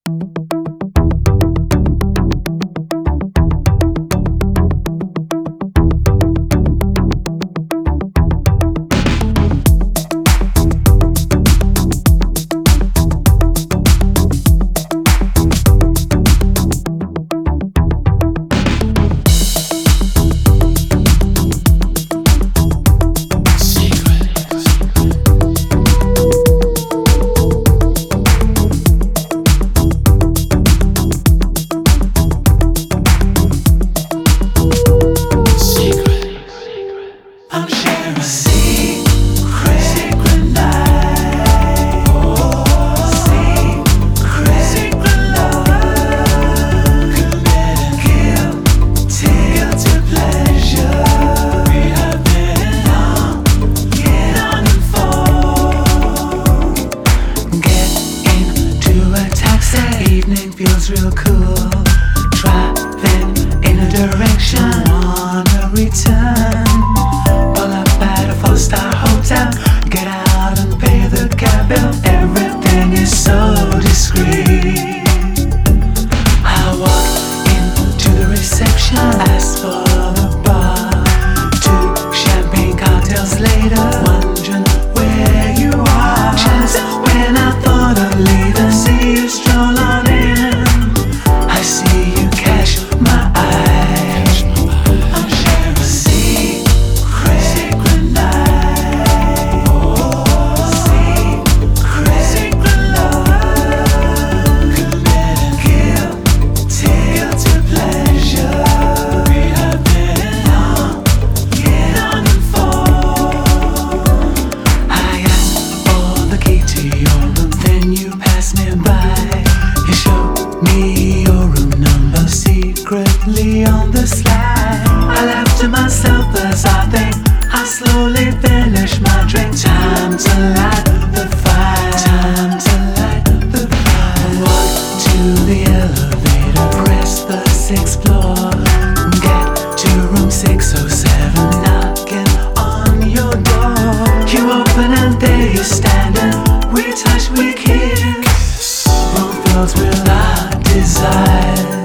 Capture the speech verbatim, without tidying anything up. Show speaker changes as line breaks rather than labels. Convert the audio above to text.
Evening feels real cool. Driving in a direction, wanna return. Pull up at a four-star hotel, get out and pay the cab bill. Everything is so discreet. I walk into the reception, ask for the bar. Two champagne cocktails later, wondering where you are. Just when I thought of leaving, see you stroll on in. I see you catch my eye. I'm sharing a secret, secret night. Oh, secret, secret love. Committed guilty, guilty pleasure. We have been on, get on and fall. I asked for the key to your room, then you passed me by. You showed me your room number secretly on the slide. I laughed to myself as I think I slowly finish my drink. Time to light the fire. Time to light the fire. Walk to the elevator, press the sixth floor. Get to room six oh seven, knocking on your door. You open and there you're standing. We touch, we kiss. Room fills with our desire.